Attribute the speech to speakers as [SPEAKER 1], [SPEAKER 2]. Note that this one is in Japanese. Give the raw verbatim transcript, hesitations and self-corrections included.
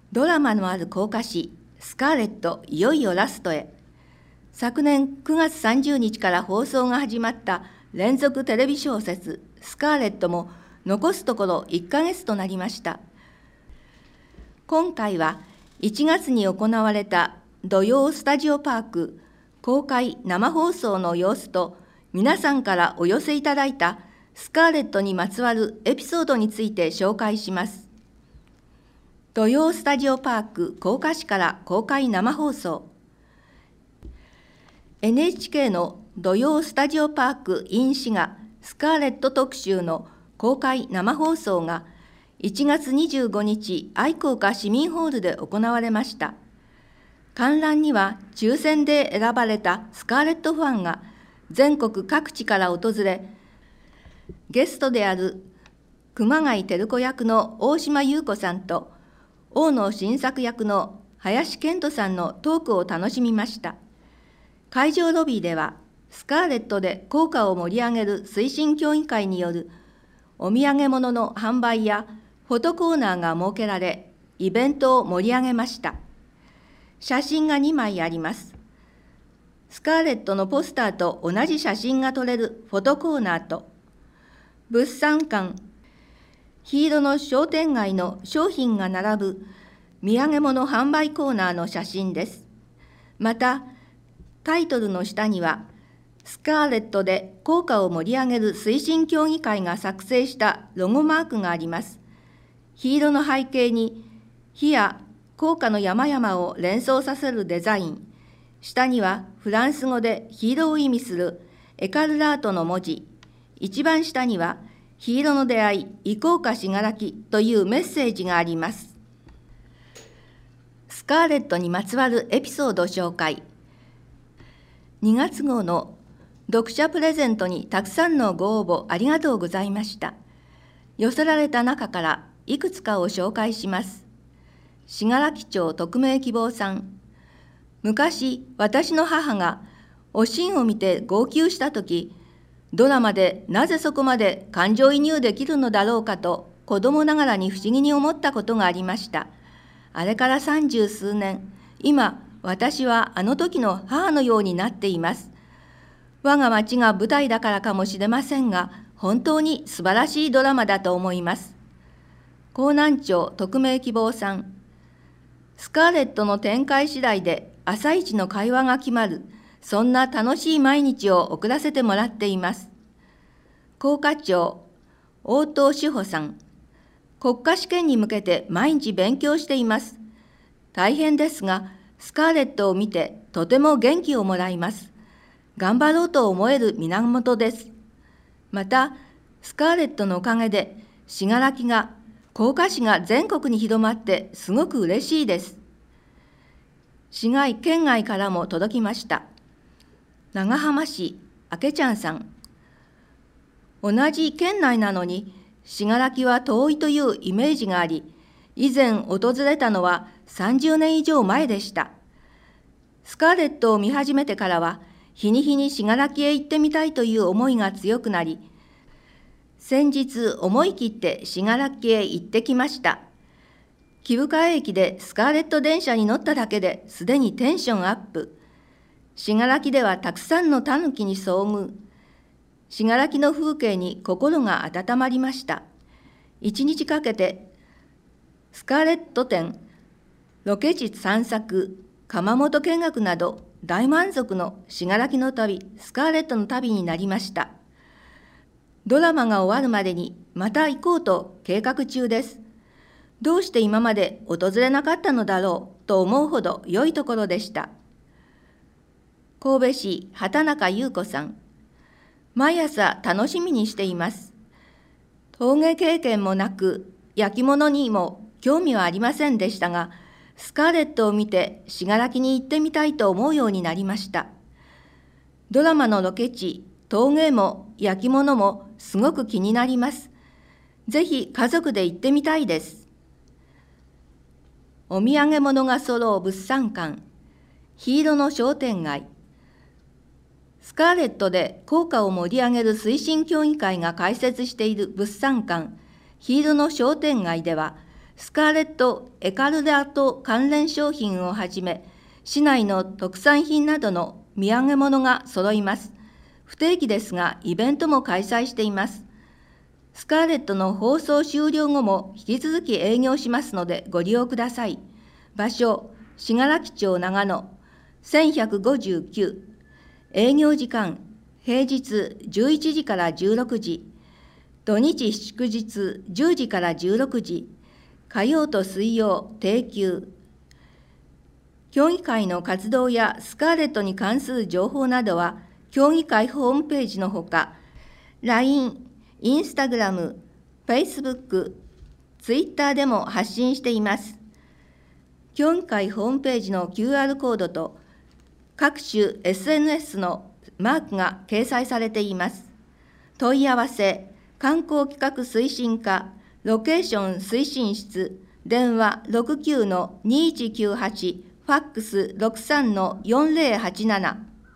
[SPEAKER 1] ドラマのある高架誌スカーレット、いよいよラストへ。昨年くがつさんじゅうにちから放送が始まった連続テレビ小説スカーレットも残すところいっかげつとなりました。今回はいちがつに行われた土曜スタジオパーク公開生放送の様子と、皆さんからお寄せいただいたスカーレットにまつわるエピソードについて紹介します。土曜スタジオパーク甲賀市から公開生放送。エヌエイチケー の土曜スタジオパーク in 滋賀スカーレット特集の公開生放送がいちがつにじゅうごにち愛好家市民ホールで行われました。観覧には抽選で選ばれたスカーレットファンが全国各地から訪れ、ゲストである熊谷照子役の大島優子さんと大野晋作役の林遣都さんのトークを楽しみました。会場ロビーではスカーレットで効果を盛り上げる推進協議会によるお土産物の販売やフォトコーナーが設けられ、イベントを盛り上げました。写真がにまいあります。スカーレットのポスターと同じ写真が撮れるフォトコーナーと、物産館、黄色の商店街の商品が並ぶ土産物販売コーナーの写真です。また、タイトルの下には、スカーレットで効果を盛り上げる推進協議会が作成したロゴマークがあります。黄色の背景に、火や効果の山々を連想させるデザイン、下にはフランス語で黄色を意味するエカルラートの文字、一番下には黄色の出会い、異効果信楽というメッセージがあります。スカーレットにまつわるエピソード紹介。にがつ号の読者プレゼントにたくさんのご応募ありがとうございました。寄せられた中からいくつかを紹介します。信楽町匿名希望さん。昔、私の母がおしんを見て号泣したとき、ドラマでなぜそこまで感情移入できるのだろうかと子供ながらに不思議に思ったことがありました。あれから三十数年、今、私はあの時の母のようになっています。我が町が舞台だからかもしれませんが、本当に素晴らしいドラマだと思います。江南町匿名希望さん。スカーレットの展開次第で朝一の会話が決まる、そんな楽しい毎日を送らせてもらっています。甲賀町大東志保さん。国家試験に向けて毎日勉強しています。大変ですが、スカーレットを見てとても元気をもらいます。頑張ろうと思える源です。また、スカーレットのおかげで、信楽が、甲賀市が全国に広まってすごく嬉しいです。市外、県外からも届きました。長浜市、あけちゃんさん。同じ県内なのに、信楽は遠いというイメージがあり、以前訪れたのはさんじゅうねん以上前でした。スカーレットを見始めてからは、日に日に信楽へ行ってみたいという思いが強くなり、先日思い切って信楽へ行ってきました。木深駅でスカーレット電車に乗っただけですでにテンションアップ。信楽ではたくさんのタヌキに遭遇。信楽の風景に心が温まりました。一日かけてスカーレット展、ロケ地散策、窯元見学など大満足の信楽の旅、スカーレットの旅になりました。ドラマが終わるまでにまた行こうと計画中です。どうして今まで訪れなかったのだろうと思うほど良いところでした。神戸市畑中優子さん。毎朝楽しみにしています。陶芸経験もなく、焼き物にも興味はありませんでしたが、スカーレットを見て信楽に行ってみたいと思うようになりました。ドラマのロケ地、陶芸も焼き物もすごく気になります。ぜひ家族で行ってみたいです。お土産物が揃う物産館、黄色の商店街。スカーレットで効果を盛り上げる推進協議会が開設している物産館、黄色の商店街では、 スカーレット・エカルラート関連商品をはじめ、市内の特産品などの土産物が揃います。不定期ですが、イベントも開催しています。スカーレットの放送終了後も引き続き営業しますのでご利用ください。場所、信楽町長野、せんひゃくごじゅうきゅう。営業時間、平日じゅういちじからじゅうろくじ、土日祝日じゅうじからじゅうろくじ、火曜と水曜定休。協議会の活動やスカーレットに関する情報などは、協議会ホームページのほか、ライン、インスタグラム、フェイスブック、ツイッターでも発信しています。協議会ホームページの キューアール コードと各種 エスエヌエス のマークが掲載されています。問い合わせ、観光企画推進課、ロケーション推進室、電話 ろくきゅうのにいちきゅうはち、ファックス ろくさんのよんぜろはちなな。